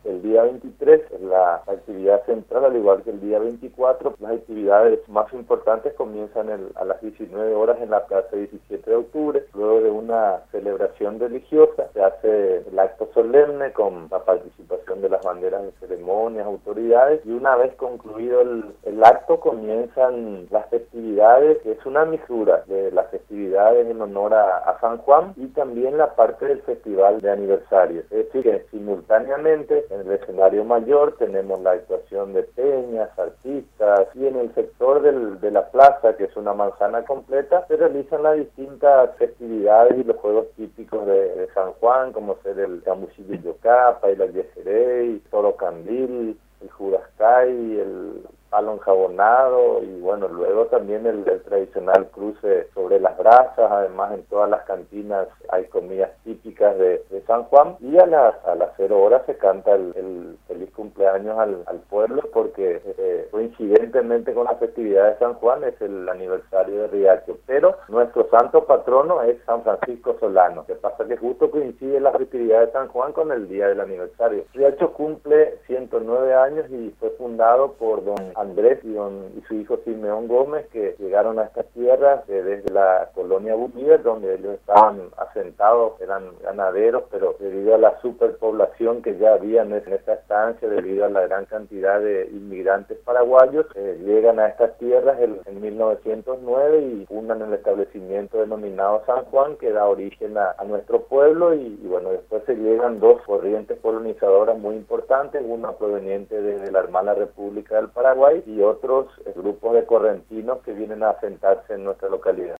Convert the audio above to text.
El día 23 es la actividad central, al igual que el día 24. Las actividades más importantes comienzan a las 19 horas en la plaza 17 de octubre. Luego de una celebración religiosa se hace el acto solemne con la participación de las banderas de ceremonias, autoridades, y una vez concluido el acto comienzan las festividades, que es una misura de las festividades en honor a San Juan y también la parte del festival de aniversario. Es decir, que simultáneamente en el escenario mayor tenemos la actuación de peñas, artistas, y en el sector de la plaza, que es una manzana completa, se realizan las distintas festividades y los juegos típicos de San Juan, como ser el Camusillo Yocapa, el Yeserey, Toro Candil, el Jurascay, el palo enjabonado, y bueno, luego también el tradicional cruce sobre las brasas. Además, en todas las cantinas hay comidas típicas de San Juan, y a las 0 horas se canta el feliz cumpleaños al pueblo, porque coincidentemente con la festividad de San Juan es el aniversario de Riacho, pero nuestro santo patrono es San Francisco Solano. Que pasa que justo coincide la festividad de San Juan con el día del aniversario. Riacho cumple 109 años y fue fundado por don Andrés y su hijo Simeón Gómez, que llegaron a estas tierras desde la colonia Bolívar, donde ellos estaban asentados, eran ganaderos, pero debido a la superpoblación que ya había en esta estancia, debido a la gran cantidad de inmigrantes paraguayos, llegan a estas tierras en 1909 y fundan el establecimiento denominado San Juan, que da origen a nuestro pueblo, y bueno, después se llegan dos corrientes colonizadoras muy importantes, una proveniente de la hermana República del Paraguay y otros grupos de correntinos que vienen a asentarse en nuestra localidad.